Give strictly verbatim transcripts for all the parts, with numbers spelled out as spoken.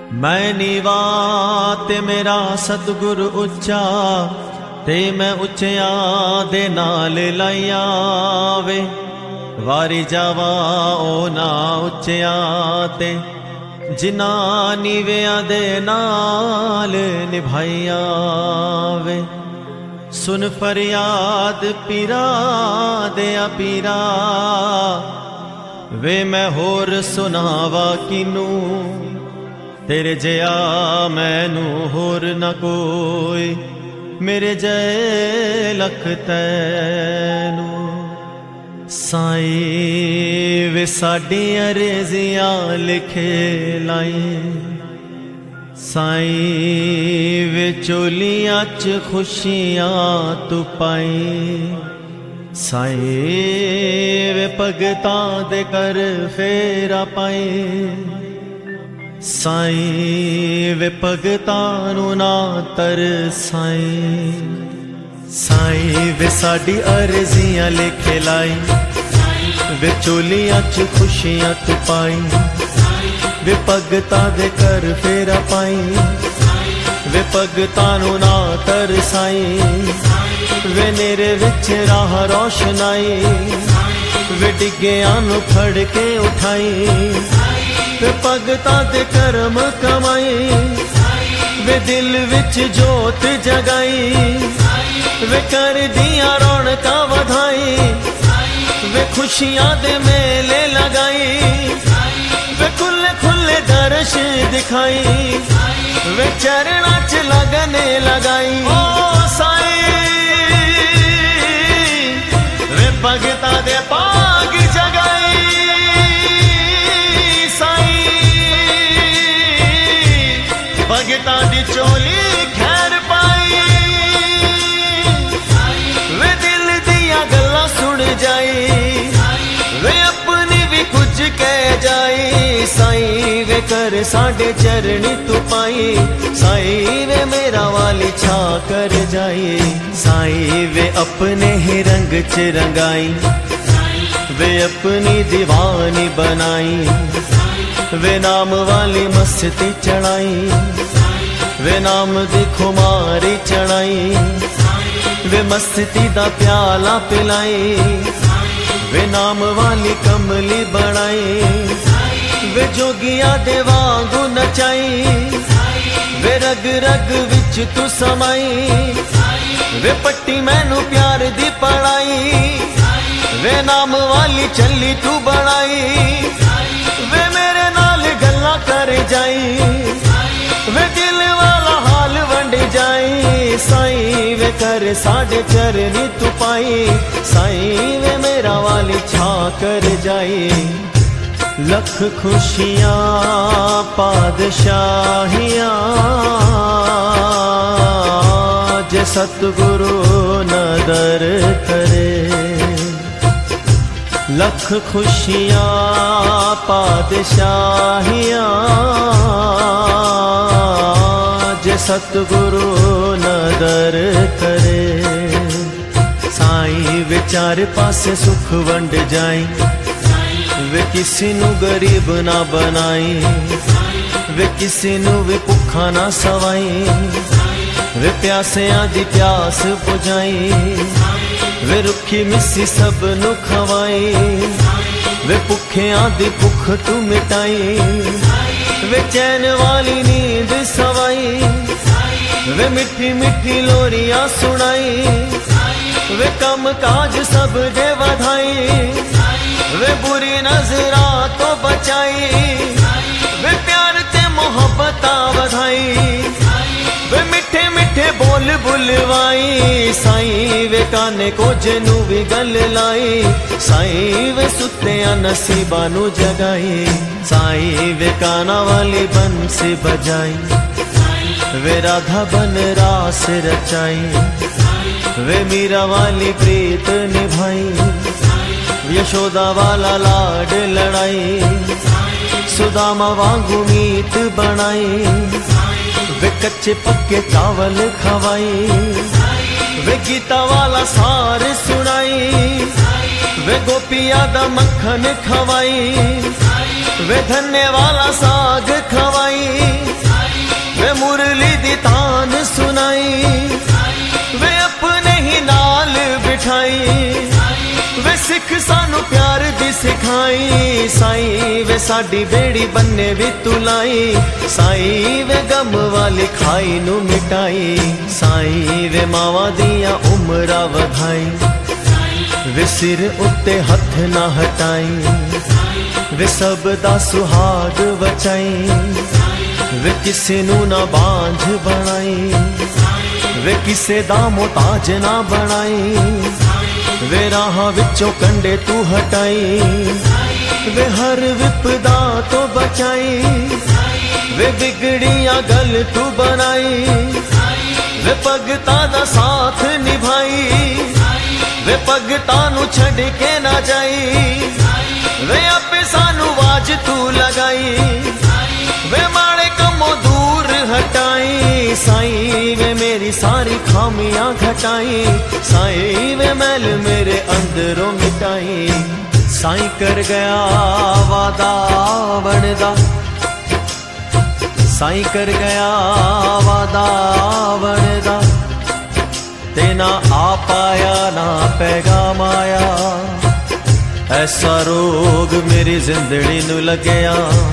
मैं नीवा ते मेरा सतगुर उच्चा, ते मैं उच्चिया दे नाल लाइया वे। वारी जावा ओ ना उच्चिया ते, जिना नीविया दे नाल निभाइया वे। सुन फरियाद पीरा दया पीरा, वे मैं होर सुनावा किनू। तेरे जया मैनू होर न कोई, मेरे जय लख तैनू। साईं वे साडी अरेजियां लिखे लाई, साईं वे चोलियां च खुशियां तू पाई। साईं वे भगतां दे कर फेरा पाई, साईं वे भगतां नू ना तरसाई। साईं वे साडी अर्जियां लिखे लाई, वे चोलियां च खुशियां तू पाई। वे भगतां दे कर फेरा पाई, वे भगतां नू ना तरसाई। वे नेरे विच राह रोशनाई, वे डिग्गियां नू फड़ के उठाई। वे भगतां दे करम कमाई, वे दिल विच जोत जगाई। वे कर दियां रौनकां वधाई, वे खुशियां दे मेले लगाई। वे खुले खुले दर्श दिखाई, वे चरणां च लगने लगाई। ओ साईं वे भगतां दे भाग जगाई। भगतां दी चोली खैर पाई, वे दिल दिया गल्लां सुन जाई। वे अपनी भी कुछ कह जाई। साईं वे कर साडे चरणी तू पाई, साईं वे मेरा वाली छा कर जाई। साईं वे अपने ही रंग च रंगाई, वे अपनी दीवानी बनाई। वे नाम वाली मस्ती चढ़ाई, वे नाम दी खुमारी चढ़ाई। वे मस्ती दा प्याला पिलाई, वे नाम वाली कमली बनाई। वे जोगिया दे वांगू नचाई, वे रग रग विच तू समाई। वे पट्टी मैनू प्यार दी पढ़ाई, वे नाम वाली चली तू बनाई। वे मेरे नाल गल्ला कर जाई, वे दिल वाला हाल वंड जाई। साईं वे कर साडे चरनी तू पाई, साईं वे मेरा वाली छा कर जाई। लख खुशियां पादशाहियां, जे सतगुरु नदर करे। लख खुशियां पादशाहियां, जे सतगुरु नदर करे। साईं वे चार पासे सुख वंड जाई, वे किसी नू गरीब ना बनाई। वे किसी नू भी भुखा ना सवाई, वे प्यासियां दी प्यास बुझाई। वे रुखी मिसी सब नू खवाई, वे भुखियां दी भुख तू मिटाई। वे चैन वाली नींद सवाई, वे मिठी मिठी लोरियां सुनाई। वे कम काज सब दे वधाई, वे बुरी नजरा तो बचाई। वे प्यार ते मोहब्बत वधाई, वे मिठे मिठे बोल बुलवाई। साईं वे काने को जनू भी गल लाई, साईं वे सुत्तियां नसीबा नू जगाई। साईं वे काना वाली बंसी बजाई, वे राधा बन रास रचाई। वे मीरा वाली प्रीत निभाई, यशोदा वाला लाड लड़ाई। सुदामा वांगू मीत बनाई, वे कच्चे पक्के चावल खवाई। वे गीता वाला सार सुनाई, वे गोपिया दा मक्खन खवाई। वे धन्य वाला साग खवाई, विछाई वे सिख सानू प्यार दी सिखाई साईं वे साडी बेड़ी बन्ने भी तुलाई साईं वे गम वाली खाई नू मिटाई साईं वे मावा दिया उमरा वधाई वे सिर उत्ते हथ ना हटाई वे सब दा सुहाग बचाई वे किसे नू ना बांझ बनाई वे किसे दा मोहताज ना बनाई वे राह विचों कंडे तू हटाई वे हर विपदा तो बचाई वे बिगड़िया गल तू बनाई वे भगता दा साथ निभाई वे भगता नू छड़ के ना जाई वे आपे सानू आवाज तू लगाई वे माड़े कमों दूर हटाई साईं वे मेरी सारी खामियां घटाई साईं वे मैल मेरे अंदरों मिटाई साईं कर गया वादा बनदा साईं कर गया वादा बनदा ते ना आ पाया ना पैगाम आया ऐसा रोग मेरी जिंदड़ी नू लगया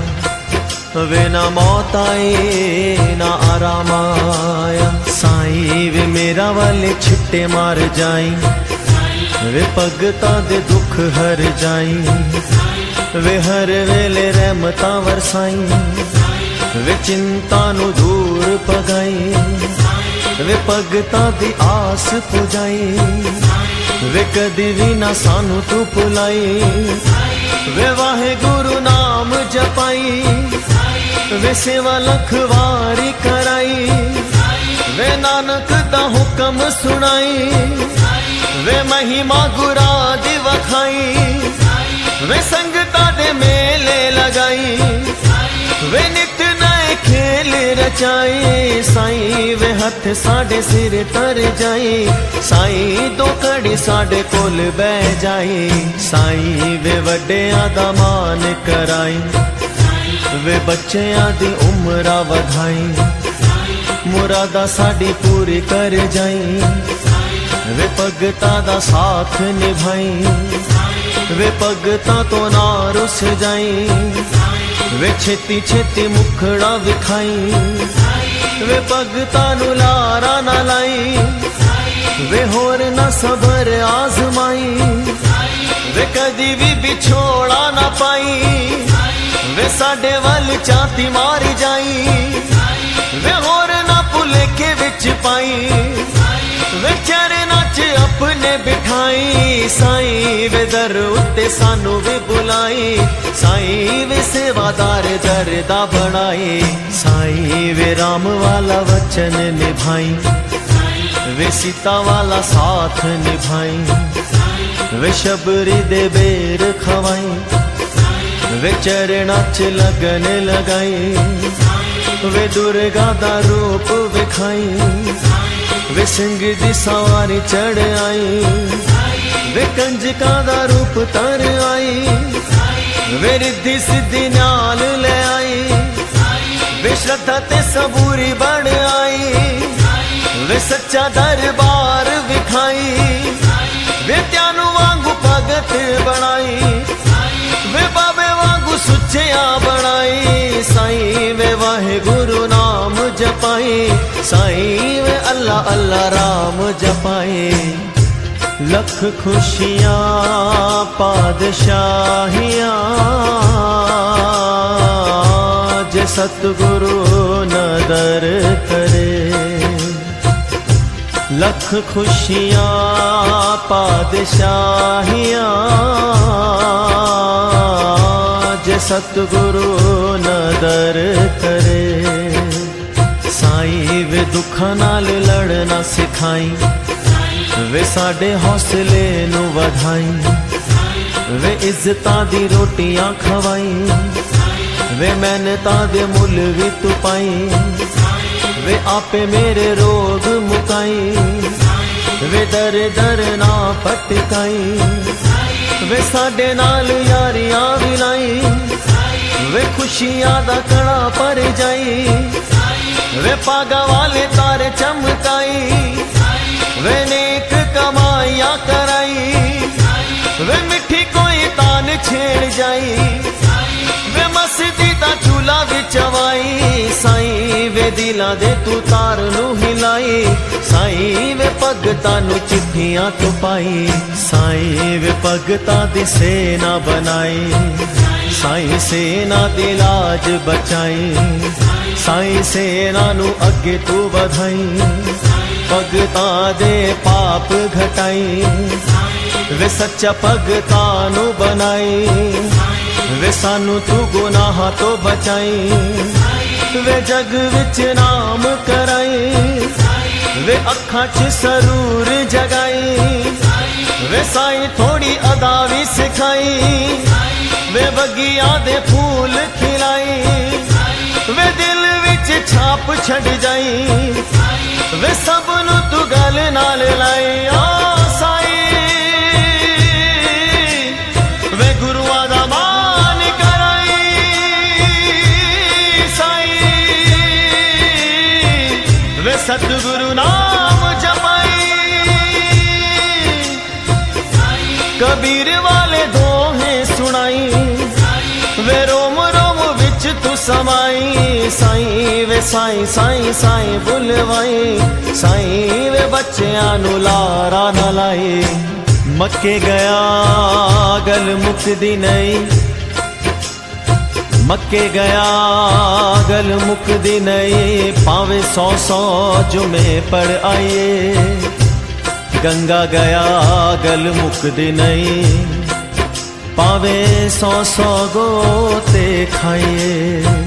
वे ना मौत आई ना आराम आया साईं वे मेरा वाले छिट्टे मार जाई वे भगता दे दुख हर जाई वे हर वेले रहमतां वरसाई वे चिंता नू दूर पगाई वे भगता दी आस पुजाई वे कदी भी ना सानू तू भुलाई वे वाहे गुरु नाम जपाई वे सेवा लखवारी कराई वे नानक दा हुक्म सुनाई वे महिमा गुरा दी वखाई वे संगता दे मेले लगाई वे नित नए खेल रचाई साईं वे हथ साडे सिर तर जाई साईं दो कड़ी साडे कोल बह जाई साईं वे वड्डियां दा मान कराई वे बच्चियां दी उमरा वधाई मुरादा साडी पूरी कर जाई वे भगता दा साथ निभाई वे भगता तो ना रुस जाई वे छेती छेती मुखड़ा विखाई वे भगता नू लारा ना लाई वे होर ना सबर आजमाई वे कदी भी बिछोड़ा ना पाई वे साडे वल चाती मारी जाई वे होर ना भुलेखे विच पाई वे चरना च अपने बिठाई साईं वे दर उत्ते सानू भी बुलाई साईं वे सेवादार दर दा बनाई साईं वे राम वाला वचन निभाई वे सीता वाला साथ निभाई वे शबरी दे बेर खवाई वे चरना च लगन लगाई वे दुर्गा दा रूप विखाई वे सिंह दी सवारी चढ़ आई वे कंजका दा रूप तर आई वे रिद्धि सिद्धि नाल ले आई वे श्रद्धा ते सबूरी बन आई वे सच्चा दरबार विखाई वे त्यानू वांगू भगत बनाई वे बाबे वांगू सुचिया बनाई साईं वे वाहे गुरु नाम जपाई साईं वे अल्लाह अल्लाह राम जपाई लख खुशियां पादशाहियां जे सतगुरु नदर करे लख खुशियां पादशाहियां जे सतगुरु नदर करे साईं वे दुखा नाल लड़ना सिखाई वे साडे हौसले नू वधाई वे इज्जतां दी रोटियां खवाई वे मेहनतां दे मुल भी तू पाई वे आपे मेरे रोग मुकाई वे दर दर ना पटकाई वे साडे नाल यारियां विलाई वे खुशियां दा कड़ा पर जाई वे पागा वाले तारे चमकाई वे नेक कमाइयां करा वे मिठी कोई तान छेड़ जाई, वे मस्ती दा चूल्हा विचवाई। साईं वे दिला दे तू तार नू हिलाई, साईं वे भगतां नू चिट्ठियां तू पाई। साईं वे भगतां दी सेना बनाई, साईं सेना दी लाज बचाई। साईं सेना नू अगे तू वधाई, भगतां दे पाप घटाई। वे सच्चा भगतां नू बनाई, वे सानू तू गुनाह तो बचाई। वे जग विच नाम कराई, वे अखां च सरूर जगाई। वे साईं थोड़ी अदा भी सिखाई, वे बगिया दे फूल खिलाई। वे दिल विच छाप छड़ जाई, वे सब नू तू गल नाल लाई। ओ साईं वे गुरुआ दा मान कराई, साईं वे सतगुरु नाम जपाई। कबीर वाले दोहे सुनाई, वे रोम रोम विच तू समाई। साईं वे साईं साईं साईं बुलवाई, साईं वे बच्चियां नू लारा न लाई। मक्के गया गल मुकदी नहीं, मक्के गया गल मुकदी नहीं। पावे सौ सौ जुमे पढ़ आइए, गंगा गया गल मुकदी नहीं। पावे सौ सौ गोते खाइए,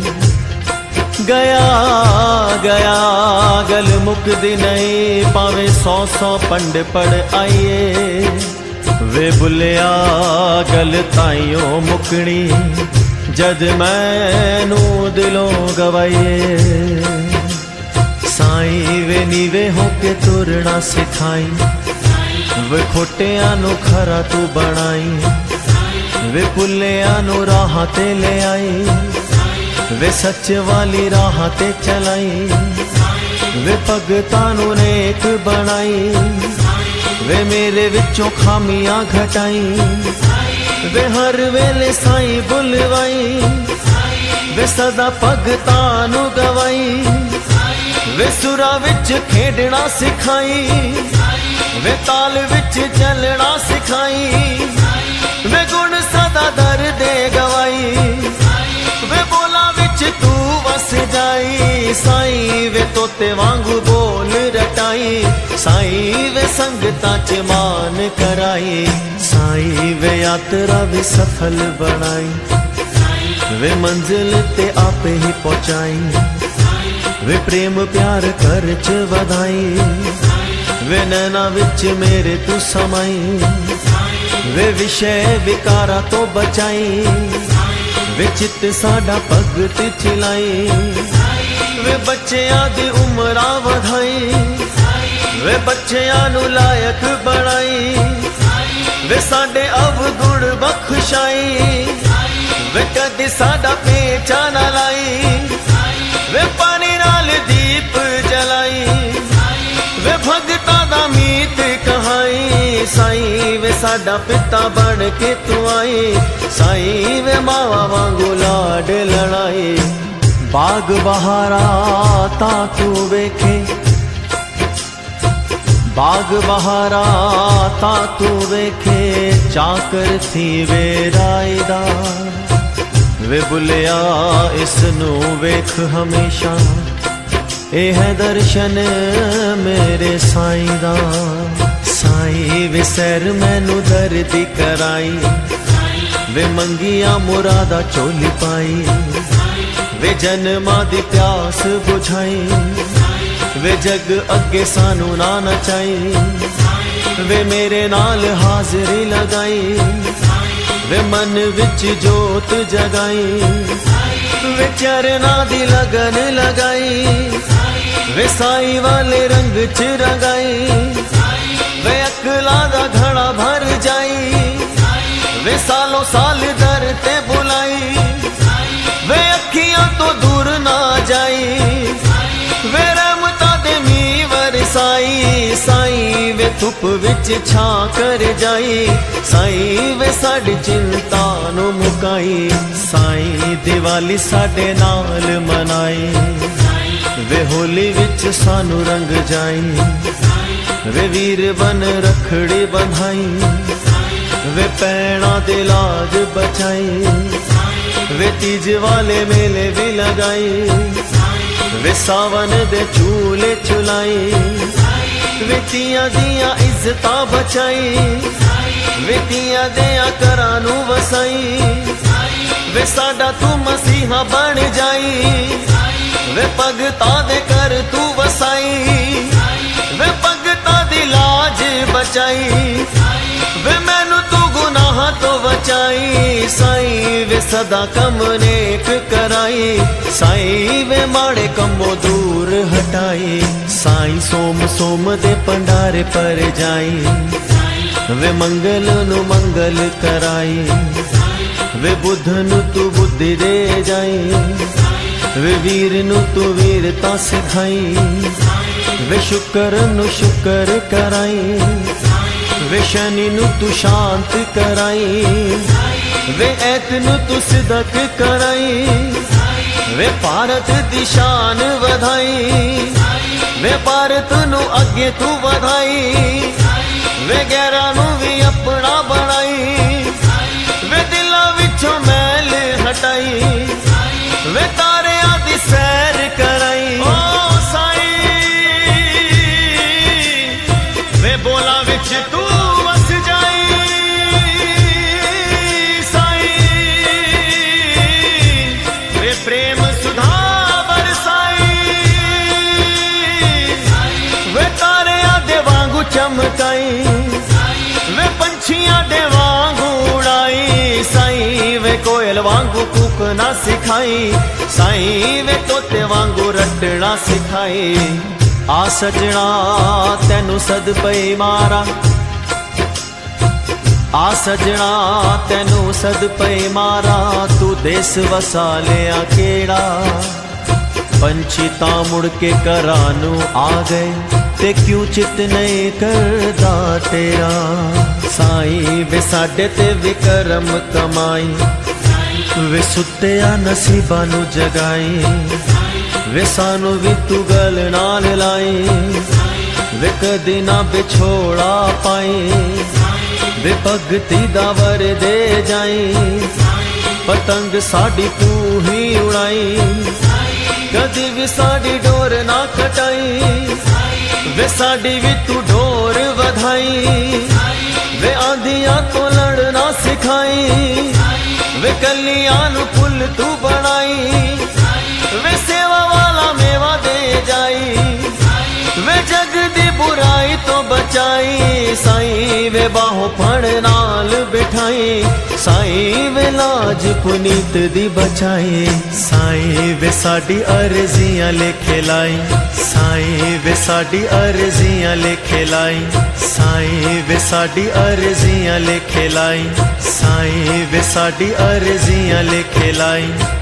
गया गया गल मुकदी नहीं। पावे सौ सौ पंड पढ़ आइए, वे बुलिया गल ताइयों मुकनी, जद मैनू दिलों गवाइए। साईं वे नीवे होके तुरना सिखाई, वे खोटियां नू खरा तू बनाई। वे पुलिया नू राह ते ले आई, वे सच वाली राह ते चलाई। वे भगतां नू नेक बनाई, वे मेरे विचों खामियां घटाई। वे हर वेले साईं बुलवाई, वे सदा भगतां नू गवाई। वे सुरा विच खेडना सिखाई, वे ताल विच चलना सिखाई। वे गुण सदा दर दे गवाई, वे बोला विच तू वस जाई। साईं वे तोते वांगू बोल रटाई, साईं वे संगतां च मान कराई। साईं वे यात्रा भी सफल बनाई, वे मंजिल ते आपे ही पहुंचाई। वे प्रेम प्यार कर च वधाई, वे नैना विच मेरे तू समाई। वे विषय विकारा तो बचाई, वे चित साडा भगत चिलाई। वे बच्चियां दी उमरा वधाई, वे बच्चियां नू लायक बनाई। वे साडे अवगुण बख्शाई, वे कदी साडा पेचा ना लाई। वे पानी नाल दीप जलाई, वे भगतां दा मीत कहाई। साईं वे साडा पिता बन के तू आई, साईं वे मावा वांगू लाड लड़ाई। बाग बहारा ता तू वेखे, बाग बहारा ता तू वेखे। चाकर थी वे रायदा, वे बुलिया इसनू वेख हमेशा। ए है दर्शन मेरे साईं दा, साईं वे सैर मैनू दर्दी कराई। वे मंगिया मुरादा चोली पाई, वे जन्मा दी प्यास बुझाई। वे जग अगे सानू ना नचाई, वे मेरे नाल हाजरी लगाई। वे मन विच जोत जगाई, वे चरना दी लगन लगाई। वे साईं वाले रंग च रंगाई, वे अकला दा घड़ा भर जाई। वे सालों साल दर ते बुलाई, वे अखियां तो दूर ना जाई। वे रहमतां दे मींह वरसाई, साईं वे तू धुप विच छा कर जाई, साईं वे साडी चिंता नू मुकाई। साईं दिवाली साडे नाल मनाई, वे होली विच सानू रंग जाई। वे वीर बन रखड़ी बंधाई, वे पैणा दे लाज बचाई। वे तीज वाले मेले भी लगाई, वे सावन दे झूले झुलाई। वे तियां दियां इज्जतां बचाई, वे तियां दियां घरां नू वसाई। वे साडा तू मसीहा बन जाई, वे भगतां दे कर तू वसाई। वे भगतां दी लाज बचाई, वे मैनू तू गुनाह तो बचाई। साईं वे सदा कम नेक कराई, साईं वे माड़े कमों दूर हटाई। साईं सोम सोम दे भंडारे पर जाई, वे मंगल नु मंगल कराई। वे बुध नु तू बुद्धि दे जाई, वे वीर नु तू वीरता सिखाई। वे शुक्र नु शुक्र कराई, वे शनि नु तू शांत कराई। वे ऐत नु तू सिदक कराई, वे भारत दी शान वधाई। वे भारत नु अगे तू वधाई, वे गैरा नु भी अपना बनाई। वे दिला विचों मैल हटाई, वे तारियां दी सैर कराई। ओ साईं वे बोला विच तू वस जाई। साईं वे प्रेम सुधा बरसाई, वे तारियां दे वांगू चमकाई। वे पंछियां दे वांगू उड़ाई, साईं वे कोयल वांगू कूकना सिखाई। साईं वे तोते वांगू रटना सिखाई। आ सजना तेनू सद पई मारा, आ सजना तेनू सद पई मारा। तू देस वसा लिया केड़ा, पंछी तां मुड़ के घरां नू आ गए, ते क्यों चित नहीं करदा तेरा। साईं वे साडे ते विक्रम कमाई, वे सुत्तिया नसीबा नू जगाई। वे सानू भी तू गल नाल लाई, वे कदी ना बिछोड़ा पाई। वे भगती दा वर दे जाई, पतंग साडी तू ही उड़ाई। कदी भी साडी डोर ना कटाई, वे साडी भी तू डोर वधाई। वे आंधियां तो लड़ना सिखाई, वे कलियां नू फुल तू बनाई। वे सेवा वाला मेवा दे जाई, वे जग दी बुराई तो बचाई। साईं वे बाहों फड़ नाल बिठाई, साईं वे लाज पुनीत दी बचाई। साईं वे साडी अर्जियां लिखे लाई, साईं वे साडी अर्जियां लिखे लाई। साईं वे साडी अर्जियां लिखे लाई, साईं वे साडी अर्जियां लिखे लाई।